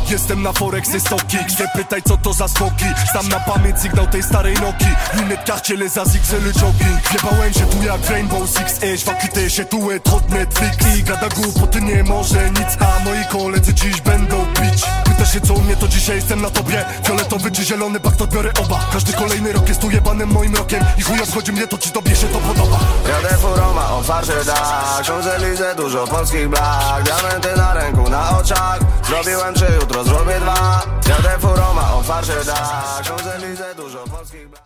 Jestem na Forex, jest Tokix. Nie pytaj co to za skoki. Sam na pamięć sygnał tej starej Noki. Lunettes quartier, les asics et le jogging. Wjebałem się tu jak Rainbow Six Edge. Fakty się tu od Netflix. I gada głupoty nie może nic. A moi koledzy dziś będą pić. Pytasz się co u mnie, to dzisiaj jestem na tobie. Fioletowy czy zielony bak, to biorę oba. Każdy kolejny rok jest tu jebanym moim rokiem. I chuj obchodzi mnie to, czy tobie się to podoba. Jadę furoma, on farszy dach. Champs-Élysées, dużo polskich blag. Diamenty na ręku, na oczach. Zrobiłem 3, jutro zrobię 2. Jadę furoma, on farszy dach. Champs-Élysées, dużo polskich blag.